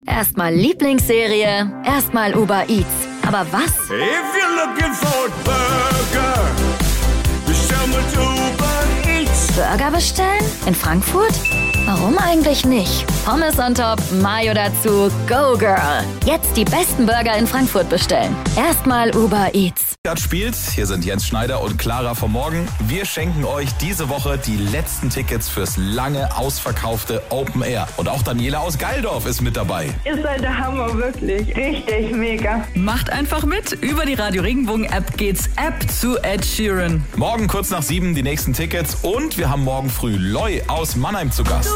Erstmal Lieblingsserie, erstmal Uber Eats. Aber was? If you're looking for a Burger, bestell mit Uber Eats. Burger bestellen? In Frankfurt? Warum eigentlich nicht? Pommes on top, Mayo dazu, go girl. Jetzt die besten Burger in Frankfurt bestellen. Erstmal Uber Eats. Spielt. Hier sind Jens Schneider und Clara vom Morgen. Wir schenken euch diese Woche die letzten Tickets fürs lange ausverkaufte Open Air. Und auch Daniela aus Geildorf ist mit dabei. Ihr seid der Hammer, wirklich. Richtig mega. Macht einfach mit. Über die Radio Regenbogen App geht's App zu Ed Sheeran. Morgen kurz nach 7 die nächsten Tickets. Und wir haben morgen früh Loy aus Mannheim zu Gast.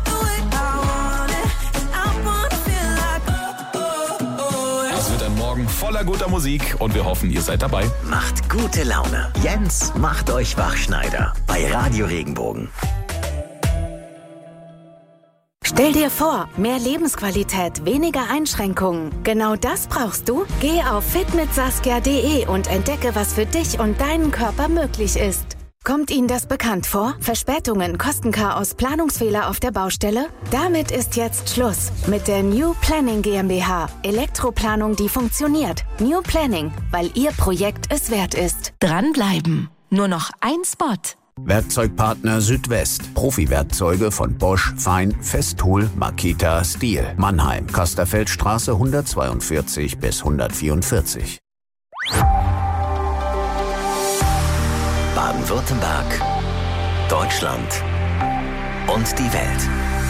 Es wird ein Morgen voller guter Musik und wir hoffen, ihr seid dabei. Macht gute Laune. Jens macht euch wach, Schneider. Bei Radio Regenbogen. Stell dir vor, mehr Lebensqualität, weniger Einschränkungen. Genau das brauchst du? Geh auf fitmitsaskia.de und entdecke, was für dich und deinen Körper möglich ist. Kommt Ihnen das bekannt vor? Verspätungen, Kostenchaos, Planungsfehler auf der Baustelle? Damit ist jetzt Schluss mit der New Planning GmbH. Elektroplanung, die funktioniert. New Planning, weil Ihr Projekt es wert ist. Dranbleiben. Nur noch ein Spot. Werkzeugpartner Südwest. Profi-Werkzeuge von Bosch, Fein, Festool, Makita, Stihl. Mannheim, Kasterfeldstraße 142 bis 144. Baden-Württemberg, Deutschland und die Welt.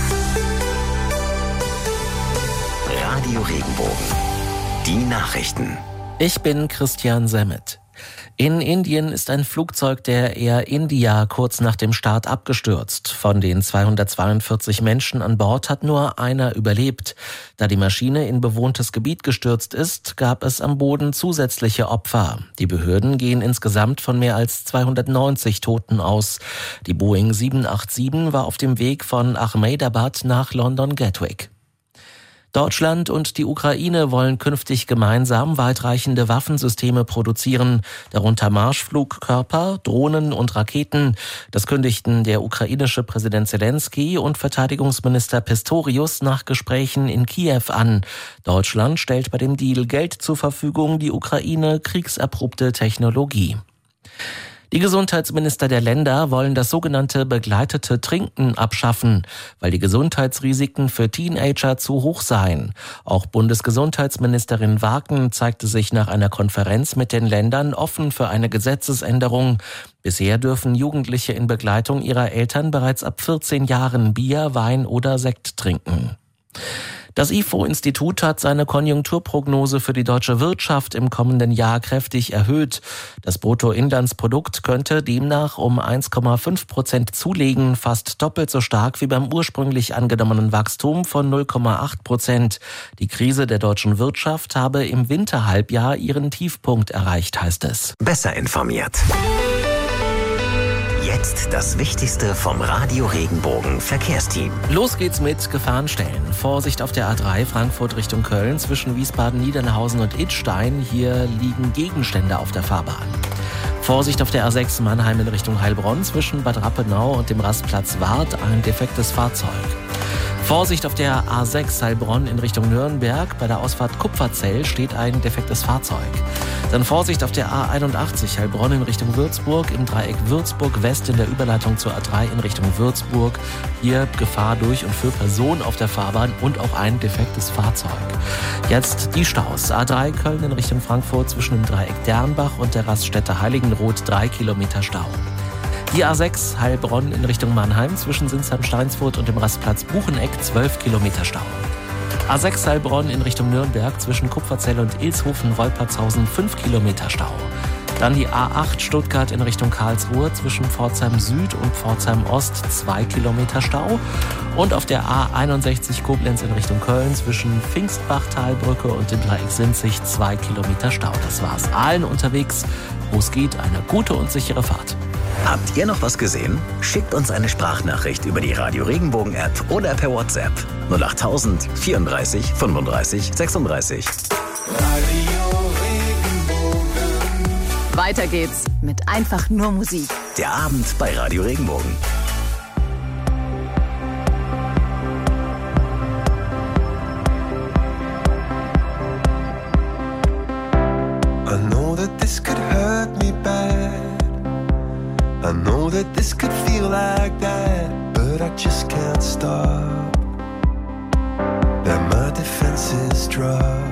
Radio Regenbogen. Die Nachrichten. Ich bin Christian Semmet. In Indien ist ein Flugzeug der Air India kurz nach dem Start abgestürzt. Von den 242 Menschen an Bord hat nur einer überlebt. Da die Maschine in bewohntes Gebiet gestürzt ist, gab es am Boden zusätzliche Opfer. Die Behörden gehen insgesamt von mehr als 290 Toten aus. Die Boeing 787 war auf dem Weg von Ahmedabad nach London Gatwick. Deutschland und die Ukraine wollen künftig gemeinsam weitreichende Waffensysteme produzieren, darunter Marschflugkörper, Drohnen und Raketen. Das kündigten der ukrainische Präsident Zelensky und Verteidigungsminister Pistorius nach Gesprächen in Kiew an. Deutschland stellt bei dem Deal Geld zur Verfügung, die Ukraine kriegserprobte Technologie. Die Gesundheitsminister der Länder wollen das sogenannte begleitete Trinken abschaffen, weil die Gesundheitsrisiken für Teenager zu hoch seien. Auch Bundesgesundheitsministerin Waken zeigte sich nach einer Konferenz mit den Ländern offen für eine Gesetzesänderung. Bisher dürfen Jugendliche in Begleitung ihrer Eltern bereits ab 14 Jahren Bier, Wein oder Sekt trinken. Das IFO-Institut hat seine Konjunkturprognose für die deutsche Wirtschaft im kommenden Jahr kräftig erhöht. Das Bruttoinlandsprodukt könnte demnach um 1,5% zulegen, fast doppelt so stark wie beim ursprünglich angenommenen Wachstum von 0,8%. Die Krise der deutschen Wirtschaft habe im Winterhalbjahr ihren Tiefpunkt erreicht, heißt es. Besser informiert. Jetzt das Wichtigste vom Radio Regenbogen Verkehrsteam. Los geht's mit Gefahrenstellen. Vorsicht auf der A3 Frankfurt Richtung Köln zwischen Wiesbaden, Niedernhausen und Idstein. Hier liegen Gegenstände auf der Fahrbahn. Vorsicht auf der A6 Mannheim in Richtung Heilbronn zwischen Bad Rappenau und dem Rastplatz Wart, ein defektes Fahrzeug. Vorsicht auf der A6 Heilbronn in Richtung Nürnberg. Bei der Ausfahrt Kupferzell steht ein defektes Fahrzeug. Dann Vorsicht auf der A81 Heilbronn in Richtung Würzburg. Im Dreieck Würzburg West in der Überleitung zur A3 in Richtung Würzburg. Hier Gefahr durch und für Personen auf der Fahrbahn und auch ein defektes Fahrzeug. Jetzt die Staus. A3 Köln in Richtung Frankfurt zwischen dem Dreieck Dernbach und der Raststätte Heiligenroth 3 Kilometer Stau. Die A6 Heilbronn in Richtung Mannheim zwischen Sinsheim-Steinsfurt und dem Rastplatz Bucheneck 12 Kilometer Stau. A6 Heilbronn in Richtung Nürnberg zwischen Kupferzell und Ilshofen-Wolpertshausen 5 Kilometer Stau. Dann die A8 Stuttgart in Richtung Karlsruhe zwischen Pforzheim Süd und Pforzheim Ost 2 Kilometer Stau. Und auf der A61 Koblenz in Richtung Köln zwischen Pfingstbachtalbrücke und dem Dreieck Sinzig 2 Kilometer Stau. Das war's. Allen unterwegs, wo es geht, eine gute und sichere Fahrt. Habt ihr noch was gesehen? Schickt uns eine Sprachnachricht über die Radio Regenbogen App oder per WhatsApp 08000 34 35 36. Radio Regenbogen. Weiter geht's mit einfach nur Musik. Der Abend bei Radio Regenbogen. this could hurt me bad. I know that this could feel like that, but I just can't stop. That my defenses drop.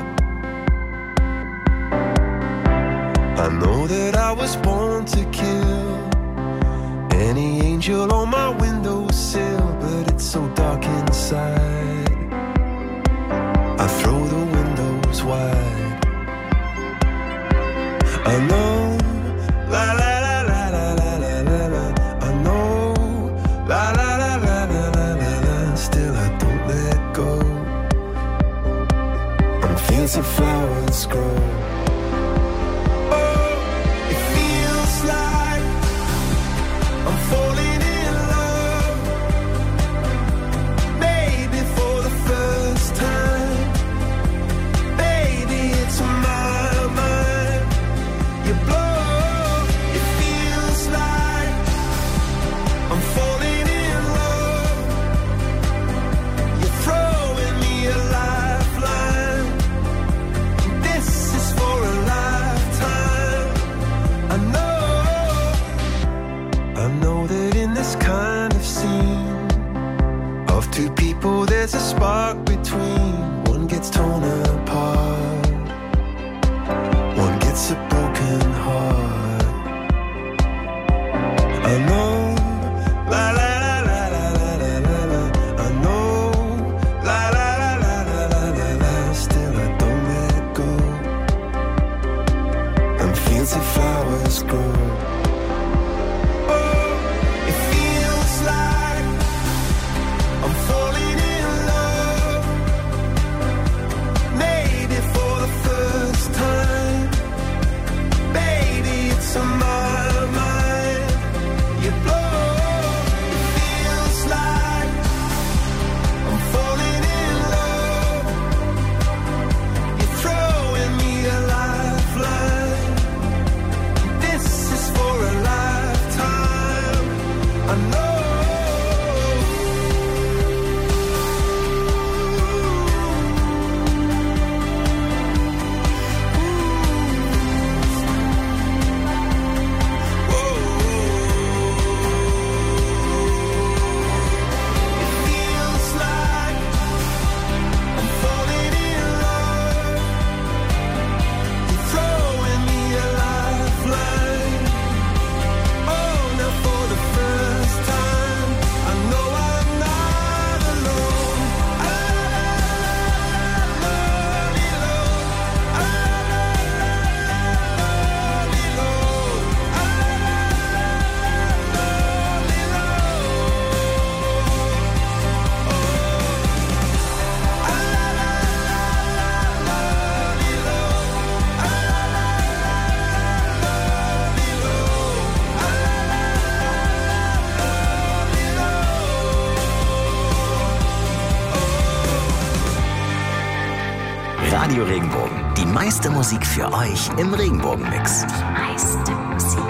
I know that I was born to kill any angel on my windowsill, but it's so dark inside. I throw the windows wide. I know, la la la la la la la la la. I know, la la la la la la la la. Still I don't let go. On fields of flowers grow. Oh, it feels like I'm falling in love. Maybe for the first time. Baby, it's my mind. You blow. It feels like I'm falling in love. You're throwing me a lifeline. This is for a lifetime. I know that in this kind of scene of two people there's a spark between. One gets torn apart, one gets a broken heart. I know, la la la la la la la la la. I know, la la la la la la la la. Still I don't let go. And fields of flowers grow. Oh, it feels like I'm falling in love. Maybe for the first time. Baby, it's on my mind. You blow. It feels like I'm falling in love. You're throwing me a lifeline. This is for a lifetime. I know. It feels like I'm falling in love. You're throwing me a lifeline. Oh, now for the first time, I know I'm not alone. Radio Regenbogen. Die meiste Musik für euch im Regenbogenmix. Meiste Musik.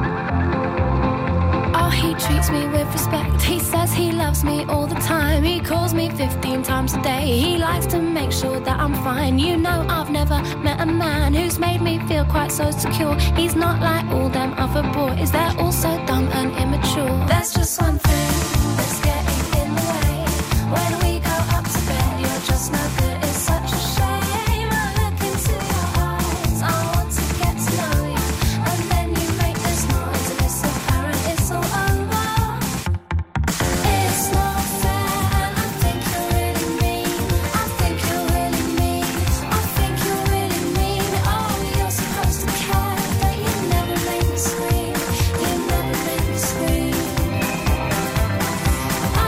Oh, he treats me with respect. He says he loves me all the time. He calls me 15 times a day. He likes to make sure that I'm fine. You know, I've never met a man who's made me feel quite so secure. He's not like all them other boys. They're all so dumb and immature. There's just one thing that's getting in the way. When we go up to bed, you're just no good. It's such a shame. I look into your eyes. I want to get to know you. And then you make this noise and it's apparent it's all over. It's not fair and I think you're really mean. I think you're really mean. I think you're really mean. Oh, you're supposed to care, but you never make me scream. You never make me scream. I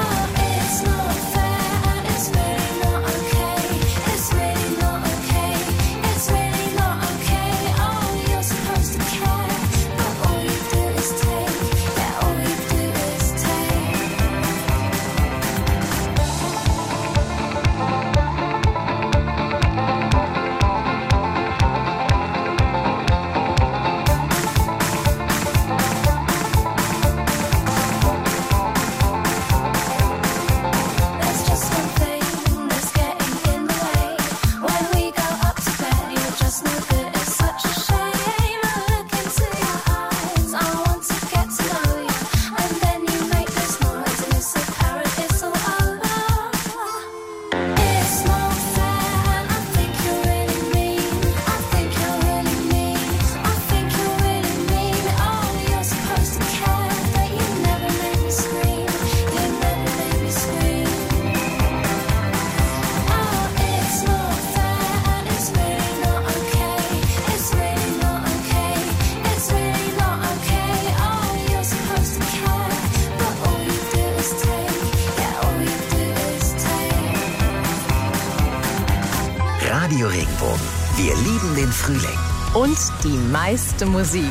Radio Regenbogen. Wir lieben den Frühling. Und die meiste Musik.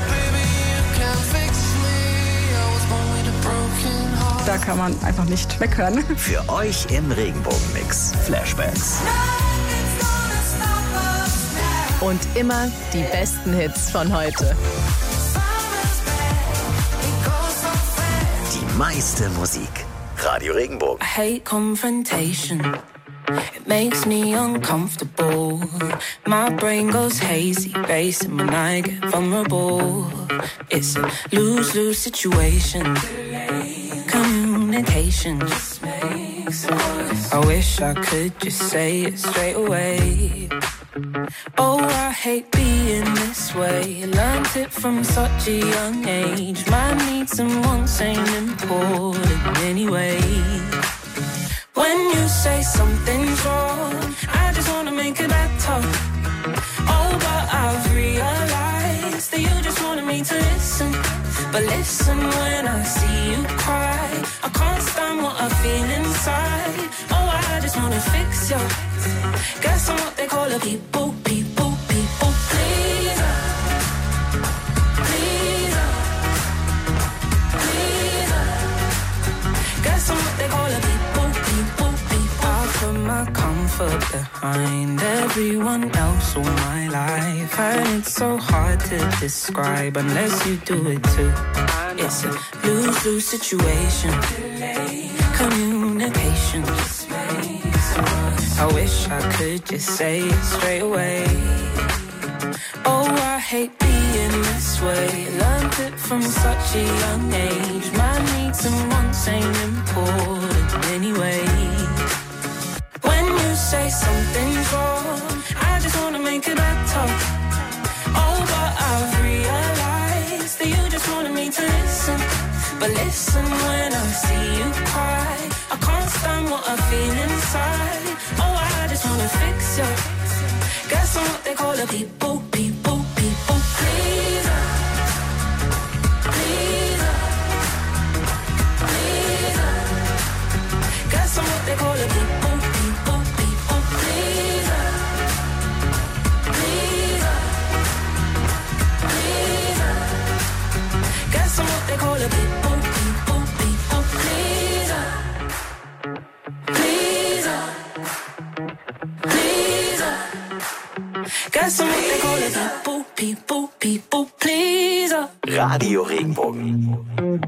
Da kann man einfach nicht weghören. Für euch im Regenbogenmix Flashbacks. Und immer die besten Hits von heute. Die meiste Musik. Radio Regenbogen. I hate confrontation. It makes me uncomfortable. My brain goes hazy, racing when I get vulnerable. It's a lose-lose situation. Communication just makes it worse. I wish I could just say it straight away. Oh, I hate being this way. Learned it from such a young age. My needs and wants ain't important anyway. When you say something's wrong, I just wanna make it better. Oh, but I've realized that you just wanted me to listen. But listen when I see you cry. I can't stand what I feel inside. Oh, I just wanna fix you. Guess I'm what they call a people pleaser. Guess I'm what they call a people. I put my comfort behind everyone else all my life, and it's so hard to describe unless you do it too. It's a lose-lose situation. Communication just makes it worse. I wish I could just say it straight away. Oh, I hate being this way. Learned it from such a young age. My needs and wants ain't important anyway. When you say something's wrong, I just wanna make it better. Oh, but I've realized that you just wanted me to listen. But listen when I see you cry. I can't stand what I feel inside. Oh, I just wanna fix you. Guess I'm what they call a people pleaser. Guess I'm what they call a people pleaser. Guess I'm what they call a people pleaser. Guess I'm what they call a people pleaser. Radio Regenbogen.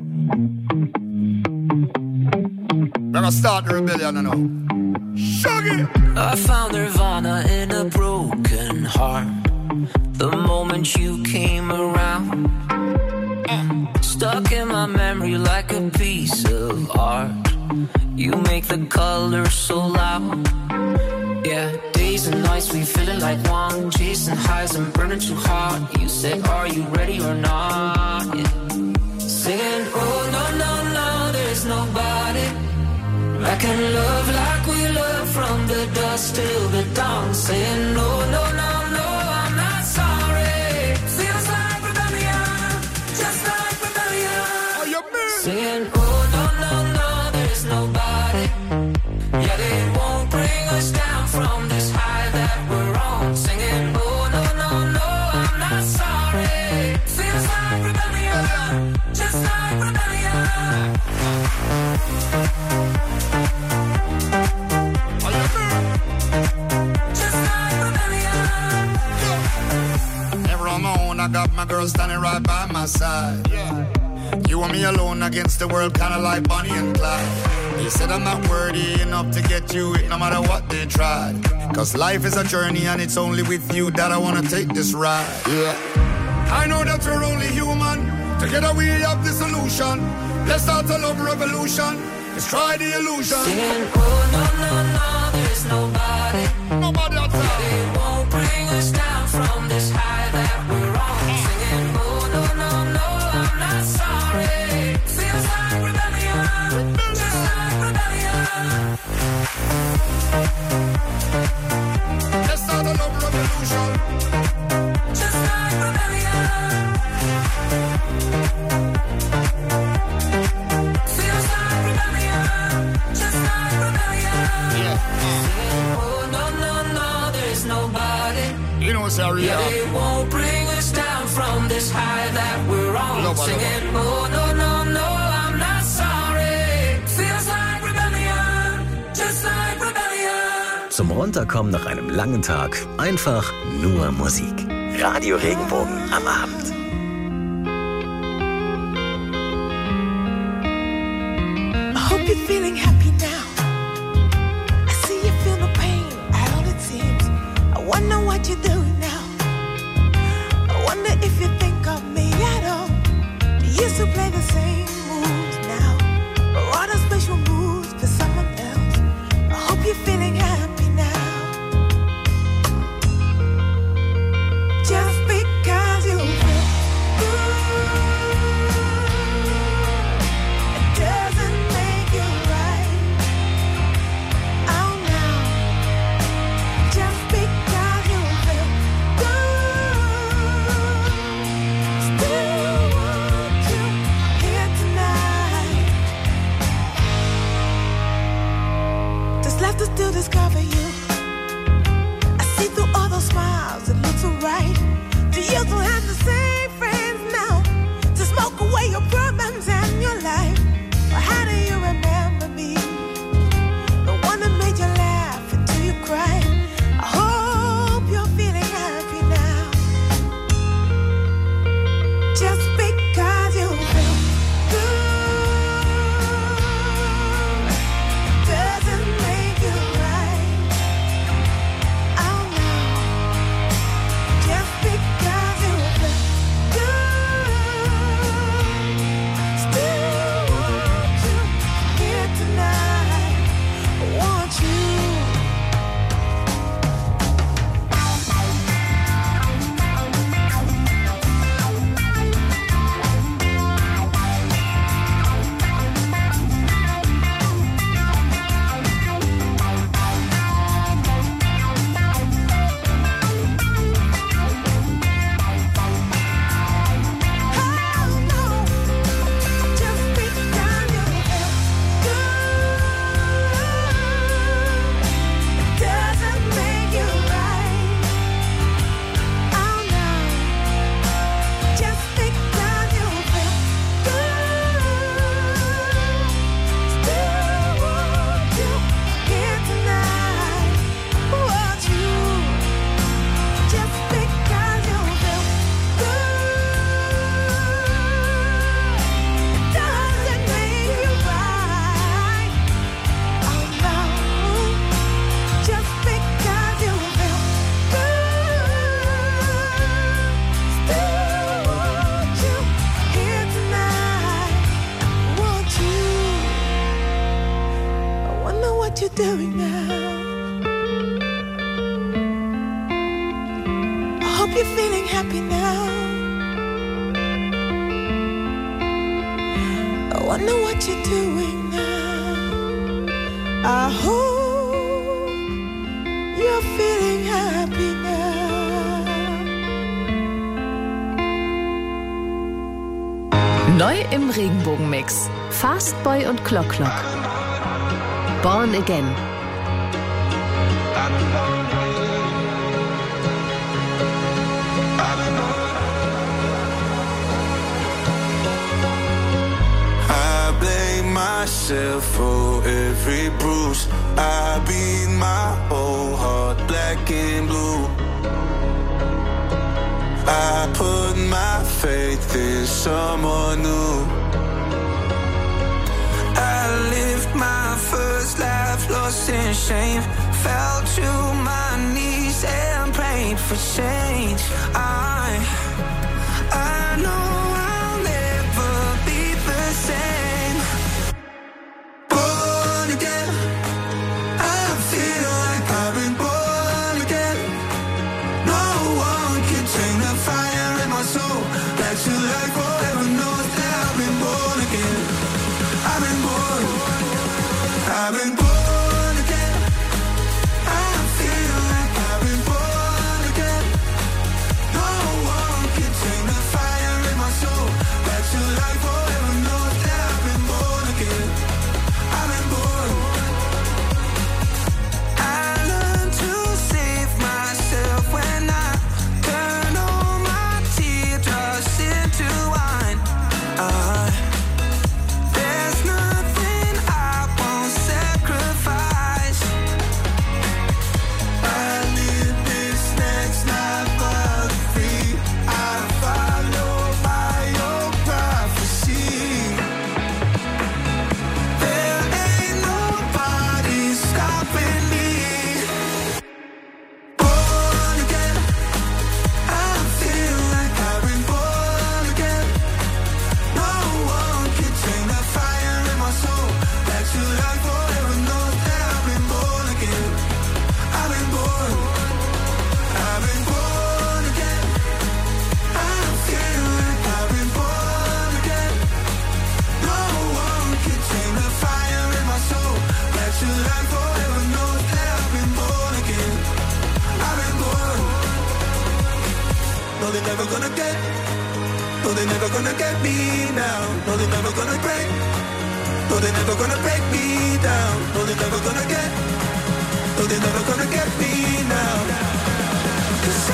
We're gonna start the rebellion now. Shuggy! I found Nirvana in a broken heart. The moment you came around, stuck in my memory like a piece of art. You make the colors so loud. Yeah, days and nights we feeling like one, chasing highs and burning too hard. You said, are you ready or not? Yeah. Singing, oh no, no, no, there's nobody I can love like we love from the dusk till the dawn. Saying, no, no, no, no, I'm not sorry. Feels like rebellion, just like rebellion. Saying, oh no, no, no, there's nobody. Yeah, they won't bring us down from this high that we're on. Singing, oh no, no, no, I'm not sorry. Feels like rebellion, just like rebellion. I got my girl standing right by my side. Yeah. You and me alone against the world, kinda like Bonnie and Clyde. They said I'm not worthy enough to get you it, no matter what they tried. Cause life is a journey and it's only with you that I wanna take this ride. Yeah. I know that we're only human. Together we have the solution. Let's start a love revolution. Let's try the illusion. Singing, oh no, no, no, there's nobody. Nobody outside. They won't bring us down from this high that we're on. Singing, oh no, no, no, I'm not sorry. Feels like rebellion, just like rebellion. Let's start a love revolution. Just like rebellion. Feels like rebellion, just like rebellion. Yeah. Singing, oh no, no, no. You know, sorry. Yeah, they won't bring us down from this high that we're on. Singing, oh, no, no, no, I'm not sorry. Feels like rebellion, just like rebellion. Zum Runterkommen nach einem langen Tag einfach nur Musik. Radio Regenbogen am Abend. I hope you're feeling happy now. I see you feel the pain at all it seems. I wonder what you're doing now. I wonder if you think of me at all. You used to play the same moves now, or are there special moves for someone else? I hope you're feeling happy now. Just because you feel good, it doesn't make you right. Oh no. Just because you feel good, still want you here tonight. There's left to still discover you. I see through all those smiles, it looks so right. Do you still have the same friends now to smoke away your problems and your life? Or how do you remember me? The one that made you laugh until you cried. I hope you're feeling happy now. Just because you feel good doesn't make you right. Oh no. Just because you feel good, still want you here tonight. Want you. You're doing now. I hope you're feeling happy now. I wonder what you're doing now. I hope you're feeling happy now. Neu im Regenbogenmix. Fastboy und Clock Clock. Born Again. I blame myself for every bruise. I beat my whole heart black and blue. I put my faith in someone new. I lived my first life lost in shame. Fell to my knees and prayed for change. I know I'll never be the same. Born again, I feel like I've been born again. No one can tame the fire in my soul. Back to life forever knows that I've been born again. I've been born again. I feel like I've been born again. No one can No, they're never gonna get. No, they're never gonna get me now. No, they're never gonna break. No, they're never gonna break me down. No, they're never gonna get. No, they're never gonna get me now. 'Cause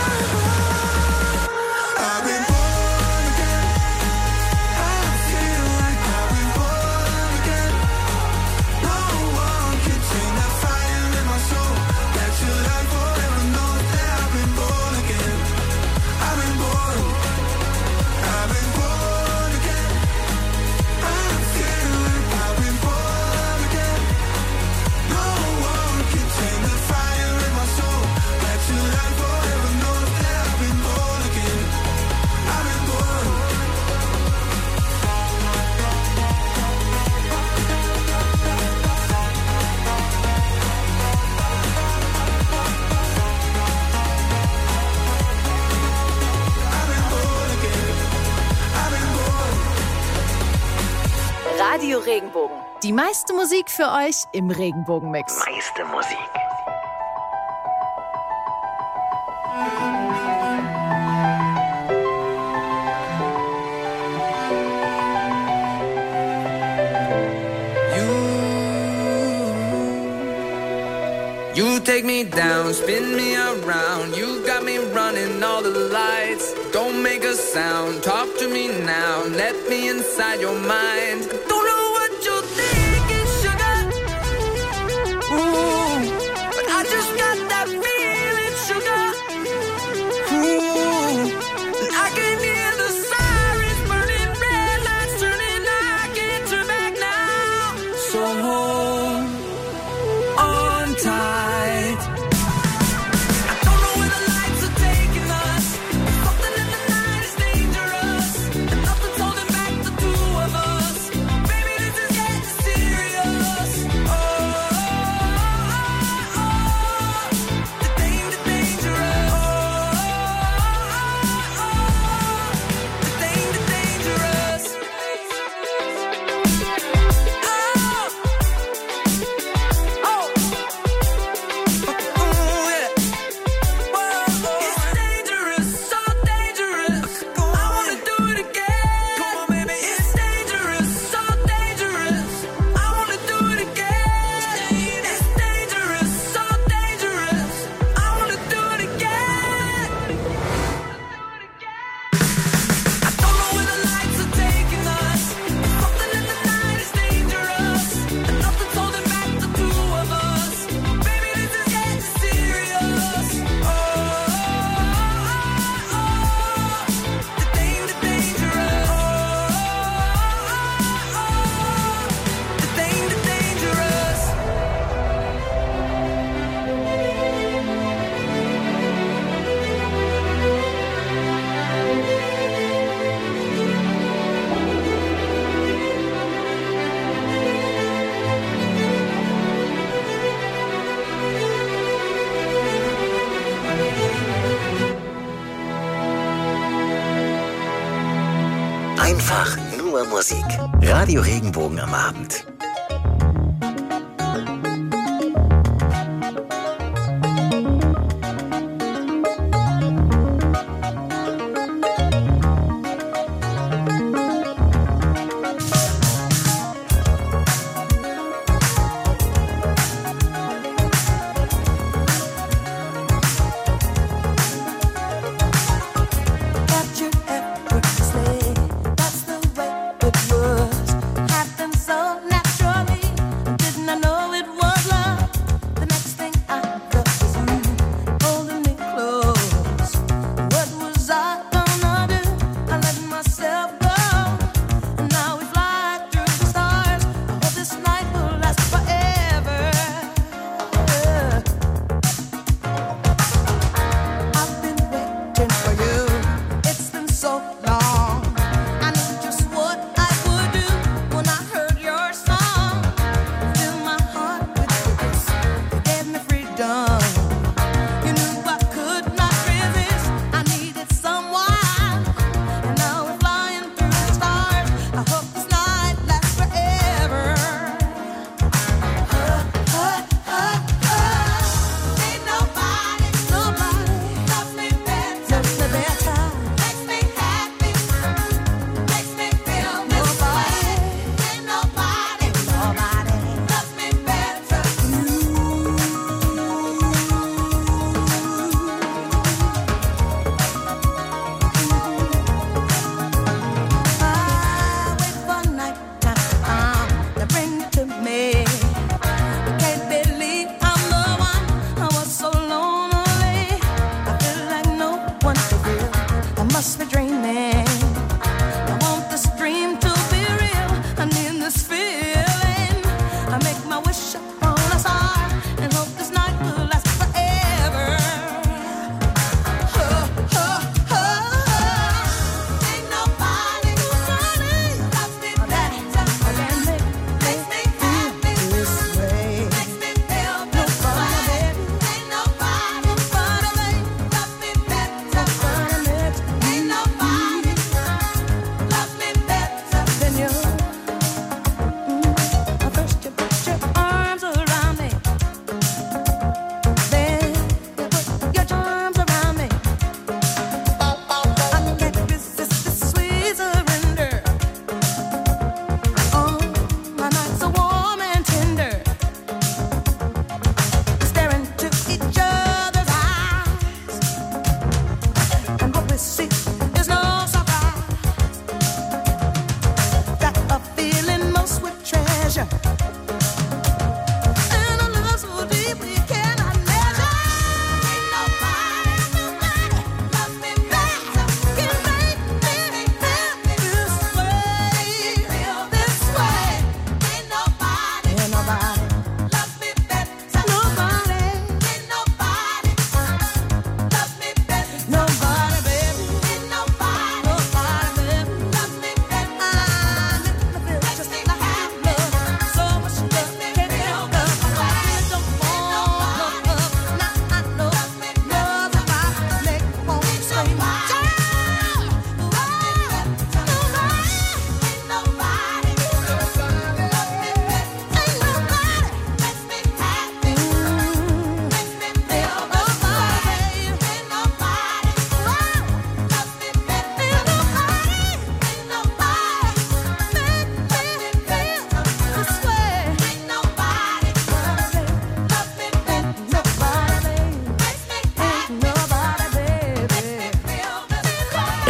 I've been born again. I feel like I've been born again. No one can tame that fire in my soul. That your light forever knows that I've been born again. I've been born. I've been born again. I feel like I've been born again. No one can tame the fire in my soul. That your light forever knows that I've been born again. I've been born. I've been born again. I've been born. Radio Regenbogen. Die meiste Musik für euch im Regenbogenmix. Meiste Musik. You take me down, spin me around. You got me running all the lights. Don't make a sound, talk to me now. Let me inside your mind. Don't know what you're thinking, sugar. Ooh, but I just got that feeling, sugar. Ooh, and I can hear the sirens burning, red lights turning. I can't turn back now. So hold on tight. I don't know where the lights are taking us. Something in the night is dangerous, and nothing's holding back the two of us. Baby, this is getting serious. Oh, the dangerous. Oh, the dangerous. It's dangerous, so dangerous. I wanna do it again. Come on, baby. It's dangerous, so dangerous. I wanna do it again. It's dangerous, so dangerous. I wanna do it again. I don't know where the lights are taking us. Something in the night is dangerous, and nothing's holding back the two of us. Baby, this is getting serious. Oh, the dangerous. Oh, the dangerous. Einfach nur Musik. Radio Regenbogen am Abend. Got your effortlessly. That's the way it was. Happened so naturally.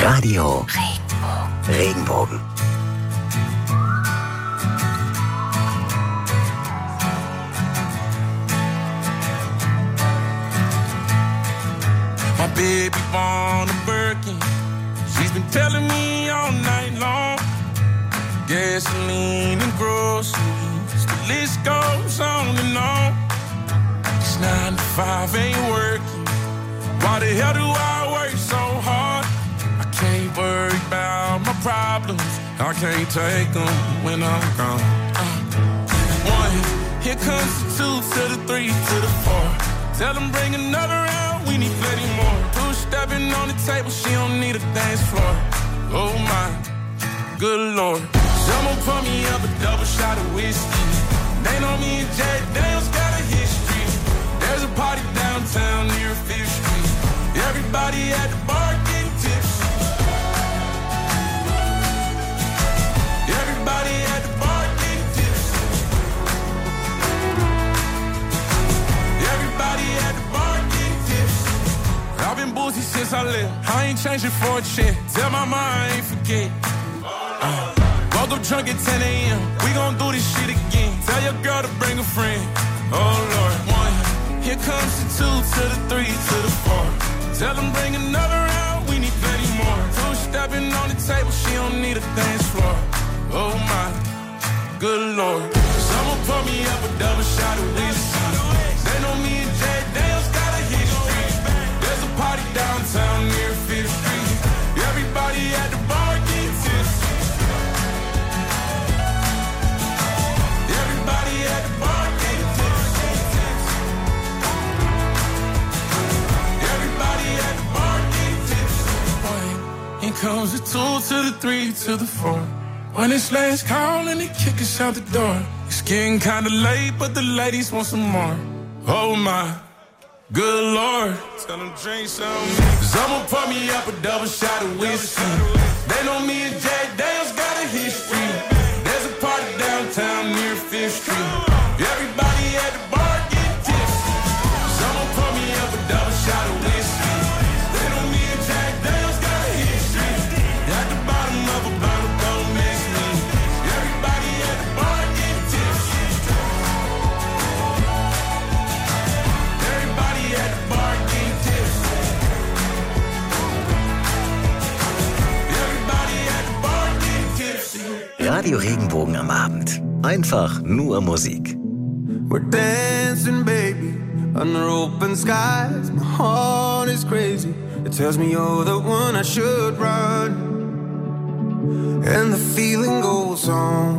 Radio Regenbogen. My baby born a Birkin. She's been telling me all night long. Gasoline and groceries, the list goes on and on. It's 9 to 5, ain't working. Why the hell do I work so hard? I can't worry about my problems. I can't take them when I'm gone. 1, here comes the 2 to the 3 to the 4. Tell them bring another round, we need plenty more. 2 stepping on the table, she don't need a dance floor. Oh my, good Lord. Someone pour me up a double shot of whiskey. They know me and Jack Daniels got a history. There's a party downtown near 5th Street. Everybody at the bar getting tipsy. Everybody at the bar getting tipsy. Everybody at the bar getting tipsy. I've been boozy since I left. I ain't changing for a check. Tell my mom I ain't forget. Woke up drunk at 10 a.m. We gon' do this shit again. Tell your girl to bring a friend. Oh Lord. 1, here comes the 2 to the 3 to the 4. Tell them bring another round, we need plenty more. 2 stepping on the table, she don't need a dance floor. Oh my, good Lord. Someone pour me up a double shot of whiskey. They know me and Jack Daniels got a history. There's a party downtown near 5th Street. Everybody at the bar getting tipsy. Everybody at the bar getting tipsy. Everybody at the bar getting tipsy. Here comes the 2 to the 3 to the 4. When it's last call and they kick us out the door. It's getting kinda late, but the ladies want some more. Oh my, good Lord. Tell them drink some. Someone pour me up a double shot of whiskey. They know me and Jack Daniels got a history. There's a party downtown near 5th Street. Everybody at the bar getting tipsy. Someone pour me up a double shot of whiskey. They know me and Jack Daniels got a history. At the bottom of a bottle, don't miss me. Everybody at the bar getting tipsy. Everybody at the bar getting tipsy. Everybody at the bar getting tipsy. Radio Regenbogen am Abend. Einfach nur Musik. We're dancing, baby, under open skies. My heart is crazy. It tells me you're the one I should run. And the feeling goes on.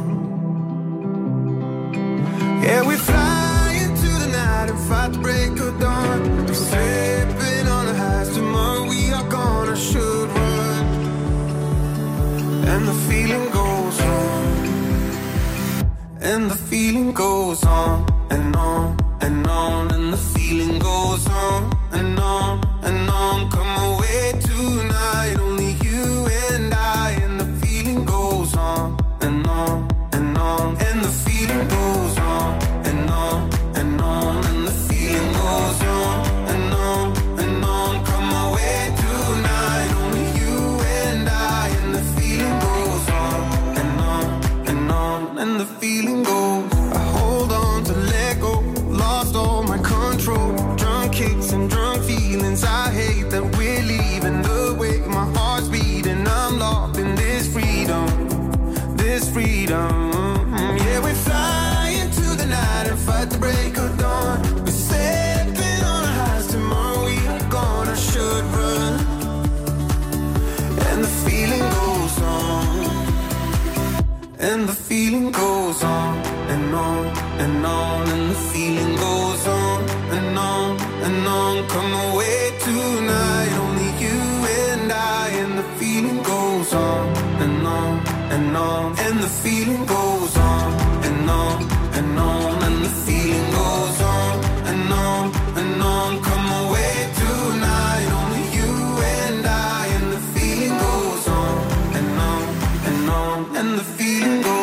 Yeah, we fly into the night and fight the break of dawn. We're slipping on the highs. Tomorrow we are gone. I should run. And the feeling goes on. And the feeling goes on and on and on. And the feeling goes on and on and on. Come away tonight, only you and I. And the feeling goes on and on and on. And the feeling goes on and on and on. And the feeling goes on and on and on. Come away tonight, only you and I. And the feeling goes on and on and on. And the feeling goes. I hold on to let go. Lost all my control. Drunk kicks and drunk feelings. I hate that we're leaving the way my heart's beating. I'm locked in this freedom. This freedom. Yeah, we fly into the night and fight the break of dawn. We're stepping on the highs. Tomorrow we are gone. I should run. And the feeling goes on. And the feeling goes on and on and on. And the feeling goes on and on and on. Come away tonight, only you and I. And the feeling goes on and on and on. And the feeling goes on and on and on. And the feeling goes on and on and on. Come away tonight, only you and I. And the feeling goes on and on and on. And the feeling goes.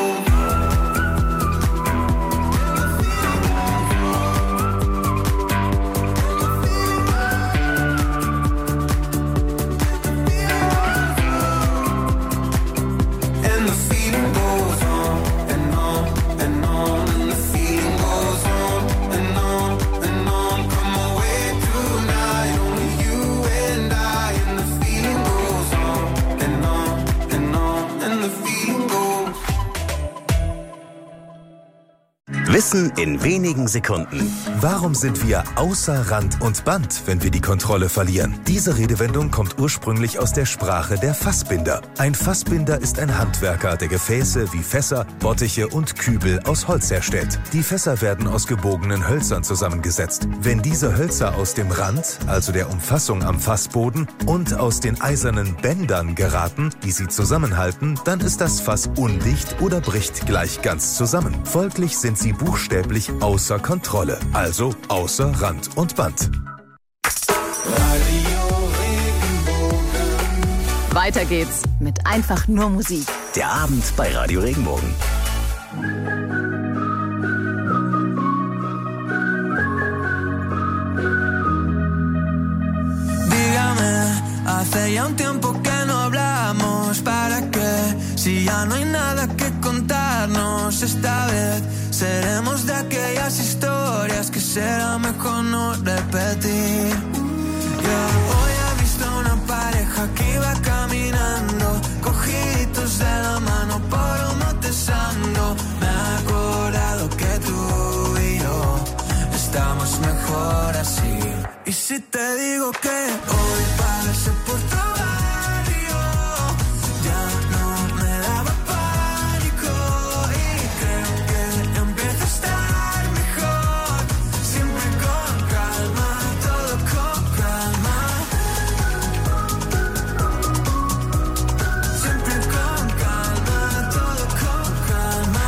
Wissen in wenigen Sekunden. Warum sind wir außer Rand und Band, wenn wir die Kontrolle verlieren? Diese Redewendung kommt ursprünglich aus der Sprache der Fassbinder. Ein Fassbinder ist ein Handwerker, der Gefäße wie Fässer, Bottiche und Kübel aus Holz herstellt. Die Fässer werden aus gebogenen Hölzern zusammengesetzt. Wenn diese Hölzer aus dem Rand, also der Umfassung am Fassboden, und aus den eisernen Bändern geraten, die sie zusammenhalten, dann ist das Fass undicht oder bricht gleich ganz zusammen. Folglich sind sie buchstäblich außer Kontrolle, also außer Rand und Band. Weiter geht's mit einfach nur Musik. Der Abend bei Radio Regenbogen. Dígame, hace ya un tiempo que no hablamos. ¿Para qué? Si ya no hay nada que contarnos. Esta vez seremos de aquellas historias que será mejor no repetir. Hoy he visto una pareja que iba caminando, cogiditos de la mano por un matezando. Me he acordado que tú y yo estamos mejor así. Y si te digo que hoy pasé por tu barrio, ya no me daba pánico y creo que empieza a estar mejor. Siempre con calma, todo con calma. Siempre con calma, todo con calma.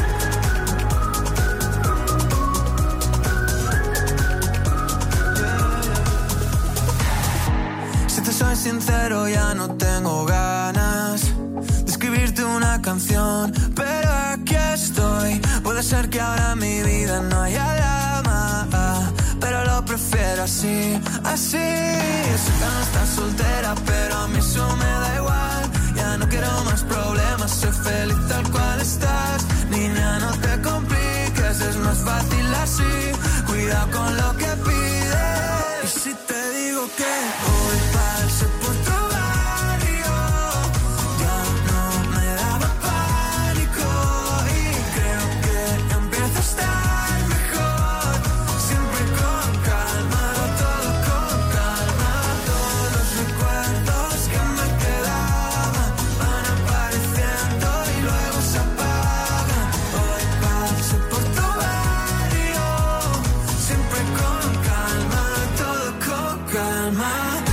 Si te soy sincero, ya no tengo ganas de escribirte una canción, pero aquí estoy. Puede ser que ahora en mi vida no haya drama, pero lo prefiero así, así. Sé que no estás soltera, pero a mí eso me da igual. Ya no quiero más problemas, soy feliz tal cual estás. Niña, no te compliques, es más fácil así. Cuidado con lo que pides. Y si te digo que hoy pasé por tu barrio, ya no me daba pánico y creo que empieza a estar mejor. Siempre con calma, todo con calma. Todos los recuerdos que me quedaban van apareciendo y luego se apagan. Hoy pasé por tu barrio, siempre con calma, todo con calma.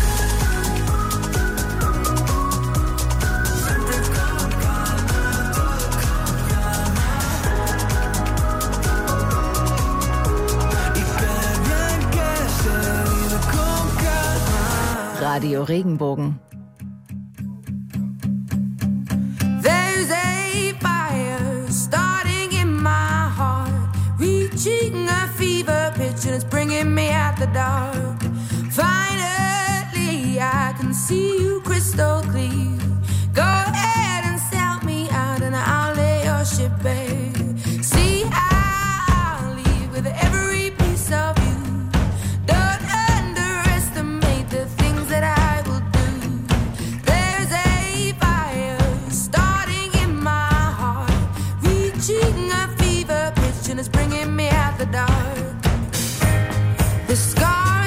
Siempre con calma, todo con calma. Y qué bien que se vive con calma. Radio Regenbogen. There's a fire starting in my heart, reaching a fever pitch and it's bringing me out the dark. Finally, I can see you crystal clear. Go ahead and sell me out and I'll lay your ship bare. See, I'll leave with every piece of you. Don't underestimate the things that I will do. There's a fire starting in my heart, reaching a fever pitch and it's bringing me out the dark. The scars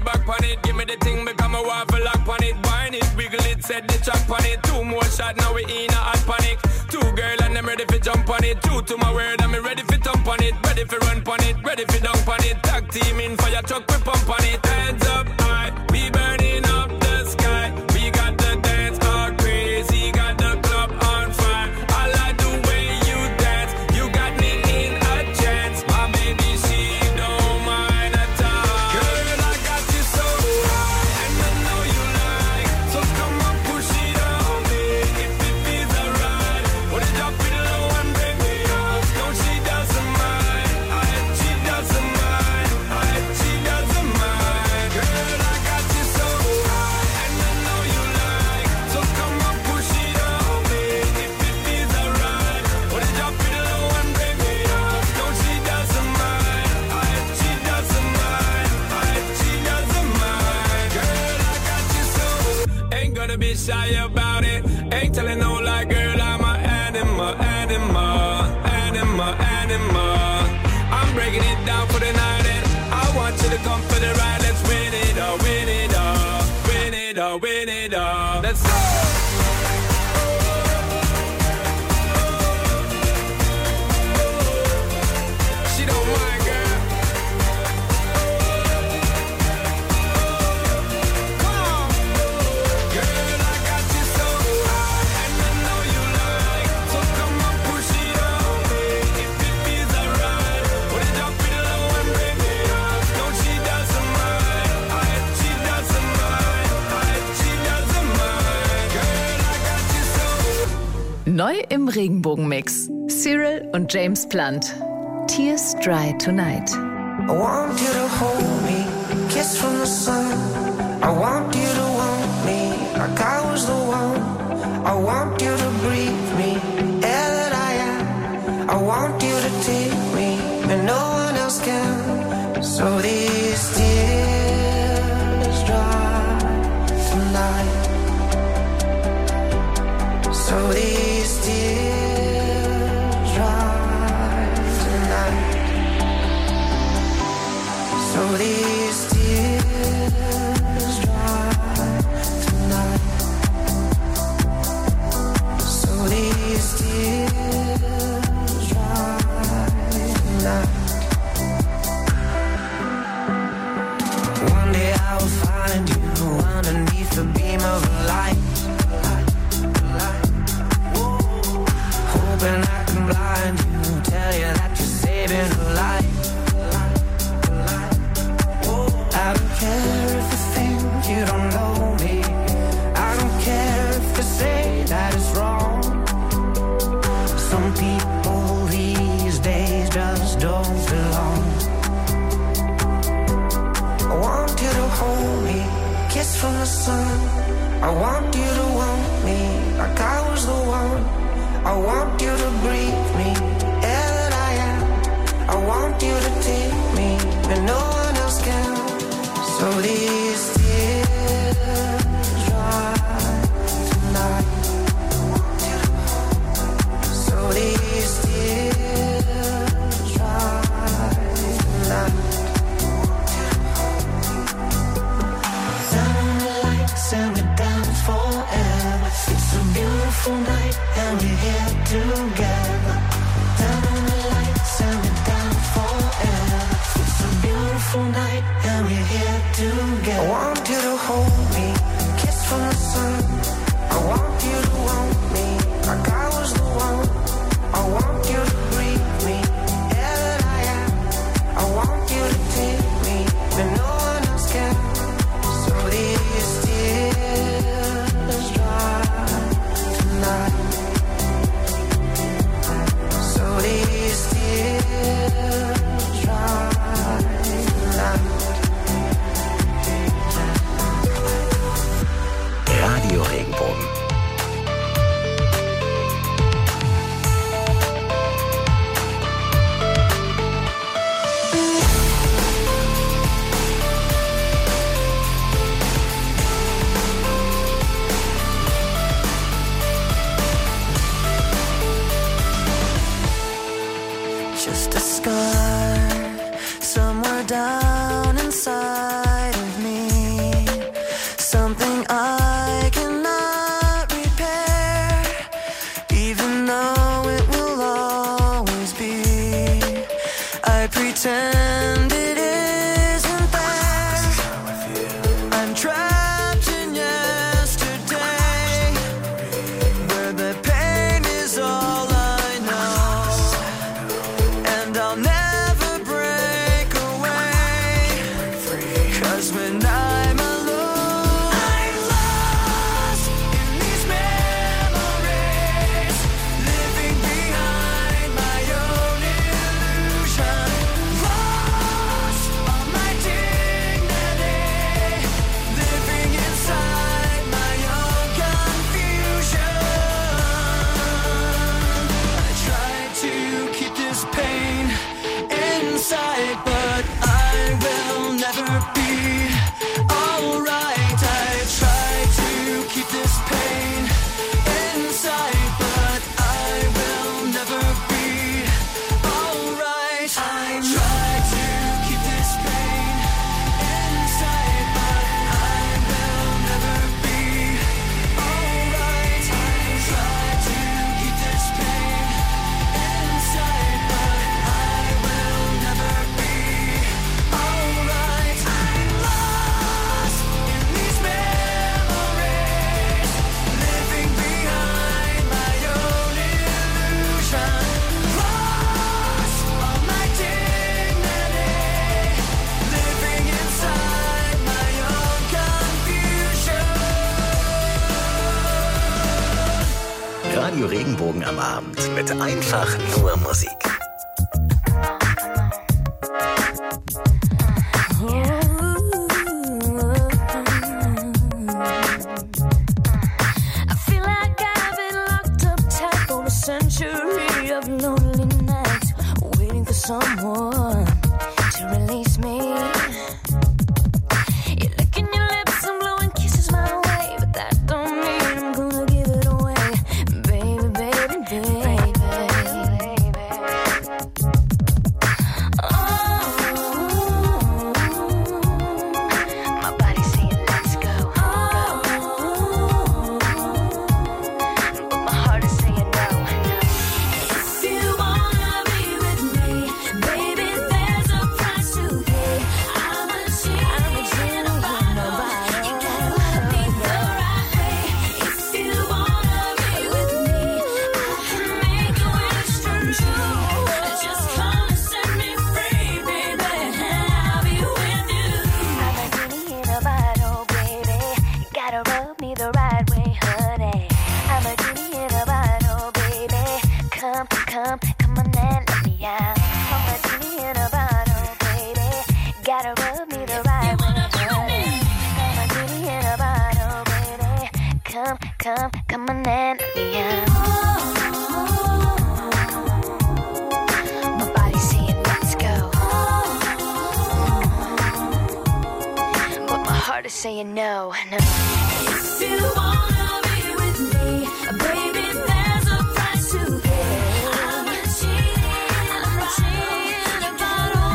back on it. Give me the thing, become a waffle lock on it. Wine it, wiggle it, set the track on it. 2 more shots, now we in a hot panic. 2 girl and I'm ready for jump on it. 2 to my word, I'm ready for thump on it. Ready for run on it, ready for dunk on it. Tag team in fire truck, we pump on it. Hands up high, we burning up the sky. We got the dance all crazy, got the club on fire. I like the way you dance, you got me in a trance. My baby, she don't mind at all. Girl, I got you so high, and I know you like. So come on, push it on me, if it feels alright. Put it up in low and bring me up. No, she doesn't mind, she doesn't mind, she doesn't mind. Girl, I got you so high, and I know you like. So come on, push it on me, if it feels alright. Put it up in low and bring me up. No, she doesn't mind, she doesn't mind, she doesn't mind. Girl, I got you so. Ain't gonna be shy about it. Ain't telling no lie, girl, I'm a animal, animal, animal, animal. I'm breaking it down for the night and I want you to come for the ride. Let's win it all, win it all, win it all, win it all. Let's go. She don't mind, girl. Come on. Girl, I got you so high, and I know you like. So come on, push it on me, if it feels alright. Put it up in low and bring me up. No, she doesn't mind, she doesn't mind, she doesn't mind. Girl, I got you so. Neu im Regenbogenmix. Cyril und James Blunt. Tears Dry Tonight. I want you to hold me, kiss from the sun. I want you to want me, like I was the one. I want you to breathe me, air that I am. I want you to take me, and no one else can. So these tears dry tonight. So these tears dry tonight. So these tears dry tonight. So these tears dry tonight. One day I will find you underneath the beam of a light. Hoping I can blind you, tell you that you're saving a life. I don't care if you think you don't know me. I don't care if you say that it's wrong. Some people these days just don't belong. I want you to hold me, kiss from the sun. I want you to want me, like I was the one. I want you to breathe me, air that I am. I want you to take me, and no one else can. So these tears dry tonight. So these tears dry tonight. Turn on the lights and we dance forever. It's a beautiful night and we're here together. Turn on the lights and we dance forever. It's a beautiful night and we're here together. trapped in yesterday, where the pain is all I know, and I'll never break away, 'cause when I'm alone, I'm lost in these memories, living behind my own illusion, lost all my dignity, living inside my own confusion. I try to keep this pain inside, but I will never be alright. I try to keep this pain inside, but I will never be alright. I try to keep this pain inside, but I will never be alright. I try to keep this pain inside, but I will never be alright. I'm lost in these memories, living behind my own illusion, lost all my dignity, living inside my own confusion. Radio Regenbogen am Abend mit einfach nur Musik. I feel like I've been locked up tight for a century of lonely nights, waiting for someone to release me. You're licking your lips and blowing kisses my way, but that don't mean I'm gonna give it away, baby, baby, baby. My body's saying let's go, but my heart is saying no. If you wanna be with me, baby, there's a price to pay. I'm a genie in a bottle. You gotta love me the right way. If you wanna be with me, I can make your wish come true. Just come and set me free, baby, and I'll be with you. I'm a genie in a bottle, baby. You gotta rub me the right way, honey. I'm a genie in a bottle, baby. Come, come, come on and let me out. I'm a genie in a bottle, baby. Gotta rub me the right way, honey. I'm a genie in a bottle, baby. Come, come, come on and let me out. My body's saying let's go, but my heart is saying no, no. If you wanna be with me, baby, there's a price to pay. I'm a genie in a bottle.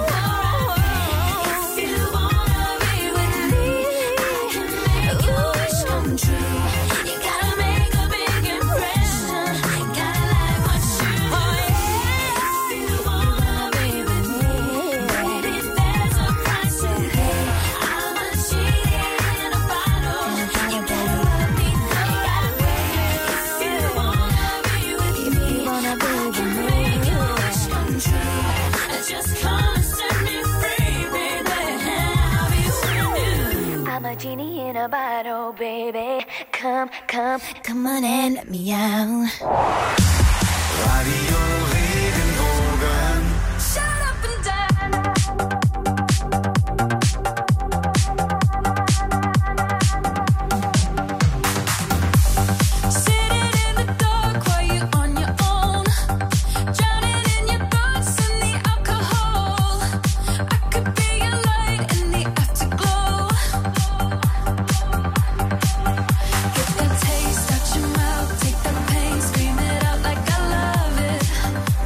If you wanna be with me, I can make your wish come true. You gotta make a big impression. Gotta like what you do. If you wanna be with me, baby, there's a price to pay. I'm a genie in a bottle. You gotta love me the right way. If you wanna be with me, I can make your wish come true. Just come and set me free, baby, and I'll be with you. I'm a genie in a bottle, baby. Come, come, come on and let me out. Radio Regenbogen. Shut up and dance. Sitting in the dark while you're on your own, drowning in your thoughts and the alcohol. I could be your light in the afterglow. Get that taste out your mouth, take that pain, scream it out like I love it.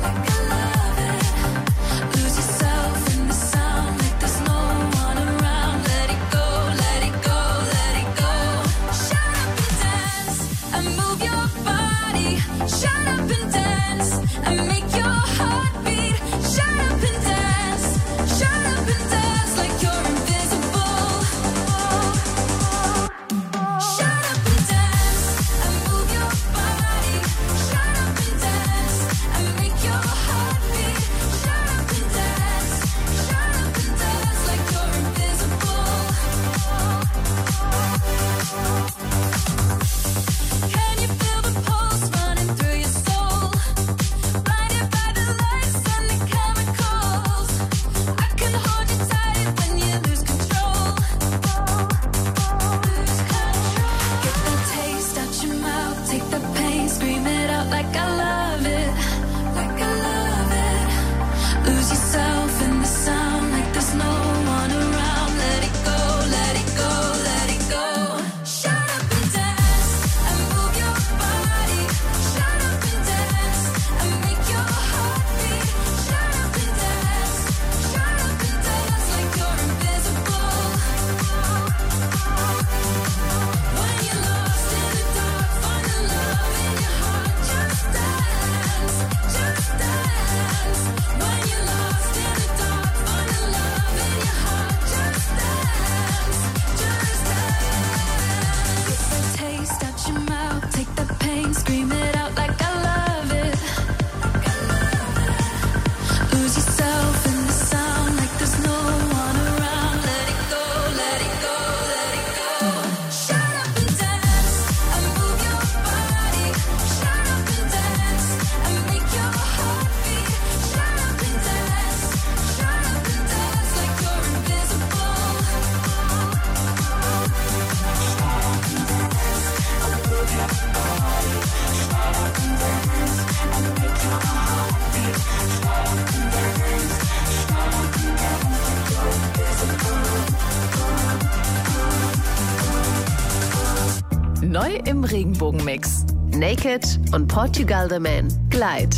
Neu im Regenbogenmix. Naked und Portugal the Man. Glide.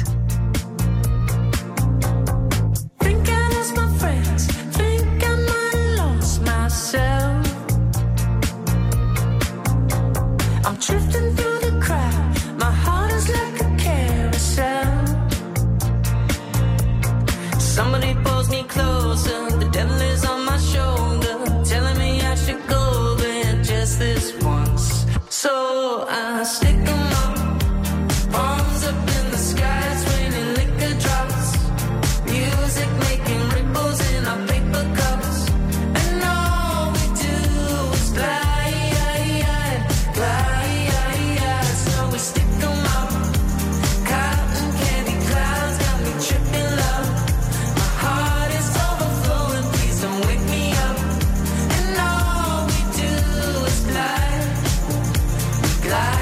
Think I lost my friends. Think I might have lost myself. I'm drifting through the crowd. My heart is like a carousel. Somebody pulls me closer. The devil is on my shoulder, telling me I should go there just this once. So I stick 'em up, palms up in the sky, it's raining liquor drops, music making ripples in our paper cups, and all we do is glide, glide. So we stick 'em up, cotton candy clouds got me tripping love. My heart is overflowing, please don't wake me up, and all we do is glide, glide.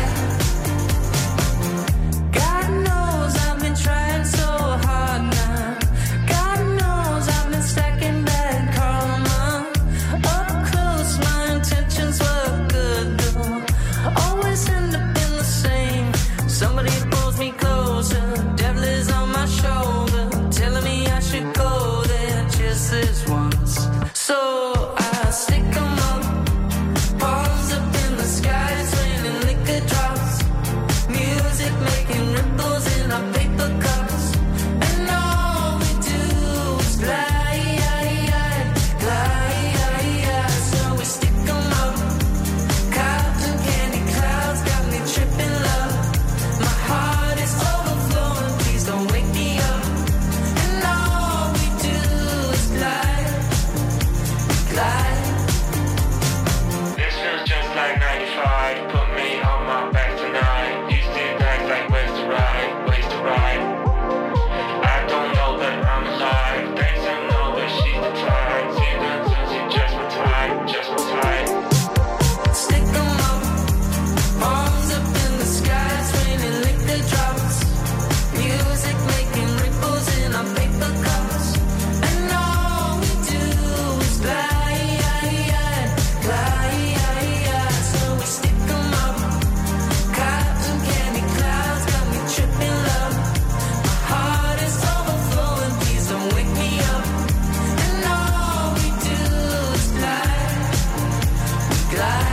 God knows I've been trying so hard now. God knows I've been stacking bad karma. Up close, my intentions were good though. Always end up in the same. Somebody pulls me closer. Devil is on my shoulder, telling me I should go there just this once. So I stick 'em up, palms up in the sky, it's raining liquor drops, music making ripples in our paper cups, and all we do is glide, glide. So we stick 'em up, cotton candy clouds got me tripping love. My heart is overflowing, please don't wake me up, and all we do is glide, glide. This feels just like 95. Put me on my back tonight. Used to act like ways to ride, ways to ride. I don't know that I'm alive. Thanks, I know that she's the type. See that she just my type, just my type. Stick 'em up, palms up in the sky, it's raining liquor drops, music making ripples in our paper cups, and all we do is glide, glide. So we stick 'em up, cotton candy clouds got me tripping love. My heart is overflowing, please don't wake me up, and all we do is glide, glide.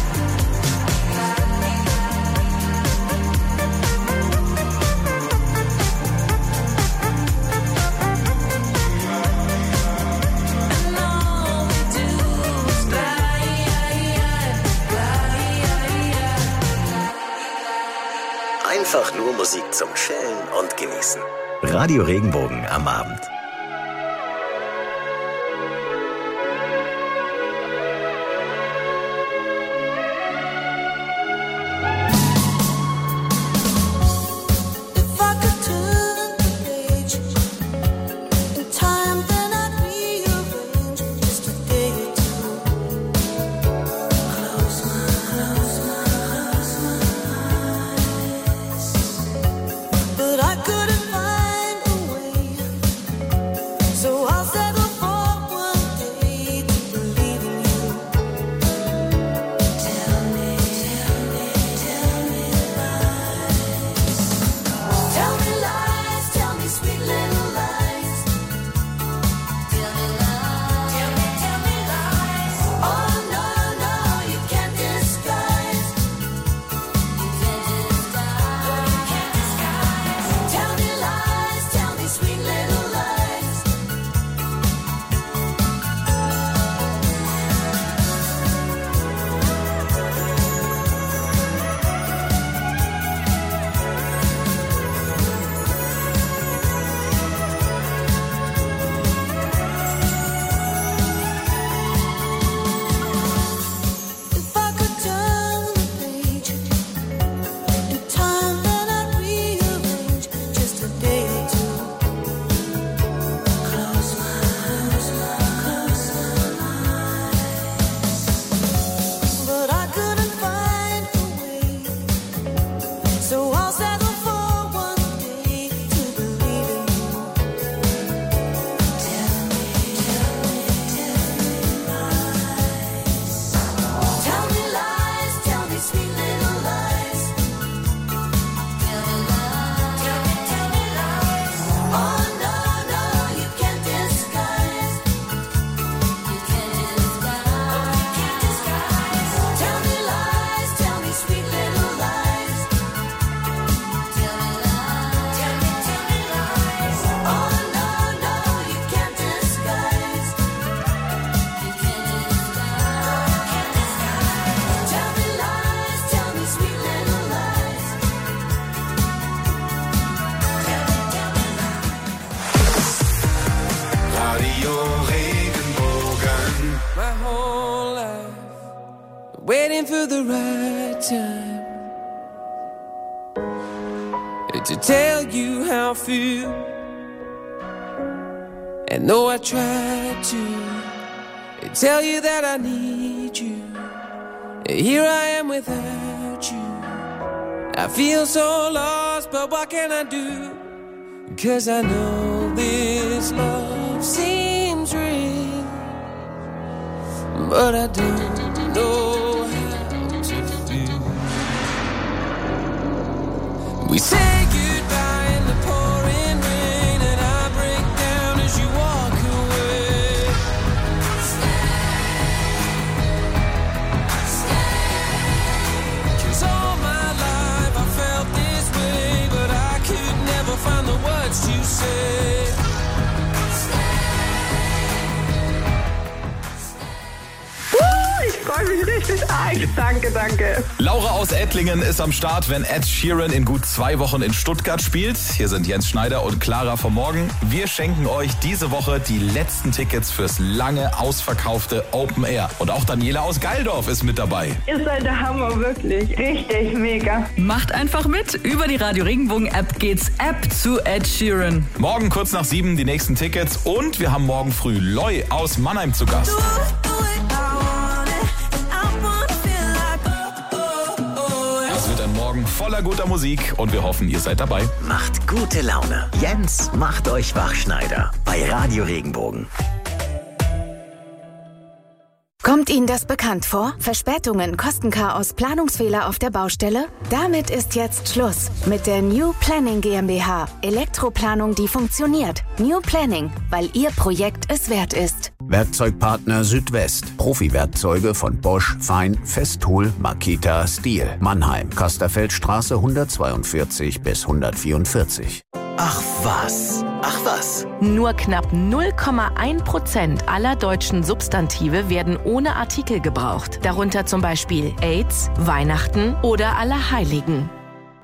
Einfach nur Musik zum Chillen und Genießen. Radio Regenbogen am Abend. If I could turn the page in time, then I'd rearrange just a day or two. Close my eyes, but I couldn't find a way waiting for the right time to tell you how I feel. And though I tried to tell you that I need you, here I am without you. I feel so lost, but what can I do? 'Cause I know this love seems real, but I don't know how to feel. We say goodbye in the pouring rain, and I break down as you walk away. Stay, 'cause all my life I felt this way, but I could never find the words to say. Ich freue mich richtig arg. Danke, danke. Laura aus Ettlingen ist am Start, wenn Ed Sheeran in gut 2 Wochen in Stuttgart spielt. Hier sind Jens Schneider und Clara vom Morgen. Wir schenken euch diese Woche die letzten Tickets fürs lange ausverkaufte Open Air. Und auch Daniela aus Geildorf ist mit dabei. Ihr seid der Hammer, wirklich. Richtig mega. Macht einfach mit. Über die Radio Regenbogen App geht's App zu Ed Sheeran. Morgen kurz nach 7 die nächsten Tickets. Und wir haben morgen früh Loy aus Mannheim zu Gast. Es wird ein Morgen voller guter Musik und wir hoffen, ihr seid dabei. Macht gute Laune. Jens macht euch wach, Schneider. Bei Radio Regenbogen. Kommt Ihnen das bekannt vor? Verspätungen, Kostenchaos, Planungsfehler auf der Baustelle? Damit ist jetzt Schluss mit der New Planning GmbH. Elektroplanung, die funktioniert. New Planning, weil Ihr Projekt es wert ist. Werkzeugpartner Südwest. Profi-Werkzeuge von Bosch, Fein, Festool, Makita, Stihl. Mannheim, Kasterfeldstraße 142 bis 144. Ach was. Ach was. Nur knapp 0,1% aller deutschen Substantive werden ohne Artikel gebraucht. Darunter zum Beispiel AIDS, Weihnachten oder Allerheiligen.